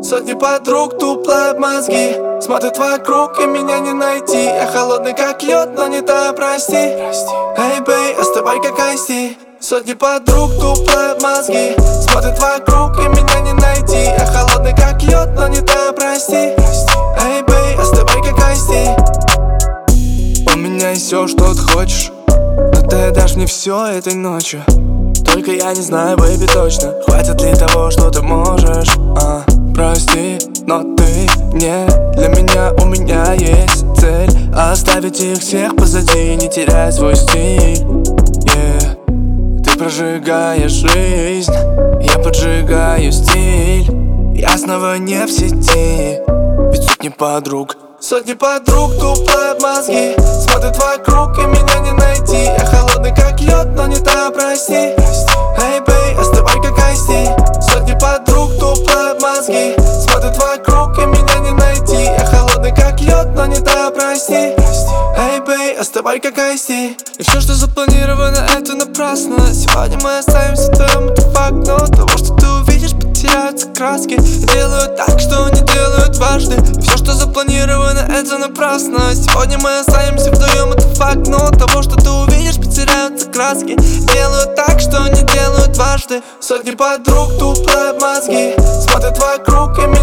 Сотни подруг туплают мозги, смотрят вокруг и меня не найти. Я холодный как лед, но не та, прости. Эй, бэй, оставай как айси. Сотни подруг туплают мозги, смотрят вокруг и меня не найти. Я холодный как лед, но не та, прости. Эй, бэй, оставай как айси. У меня есть все, что ты хочешь, но ты дашь мне все этой ночью. Только я не знаю, бэйби, точно, хватит ли того, что ты можешь. Прости, но ты не для меня. У меня есть цель оставить их всех позади, не терять свой стиль. Ты прожигаешь жизнь, я поджигаю стиль. Я снова не в сети, ведь сотни подруг. Сотни подруг туплают мозги, смотрят вокруг и меня не найти. Я холодный как лед, но не та, прости. Эй, бэй, оставай как айси. Сотни подруг туплают мозги, смотрят вокруг и меня не найти. Я холодный как лед, но не та, прости. Эй, бэй, оставай как айси. И все, что запланировано, это напрасно. Сегодня мы оставимся вдвоем, это факт. Но от того, что ты увидишь, потеряются краски. И делают так, что не делают дважды. И все, что запланировано, это напрасно. Сегодня мы останемся вдвоем, это факт. Но от того, что ты увидишь, потеряются краски. Делают так, что не делают дважды. Сотни подруг туплают мозги, смотрят вокруг и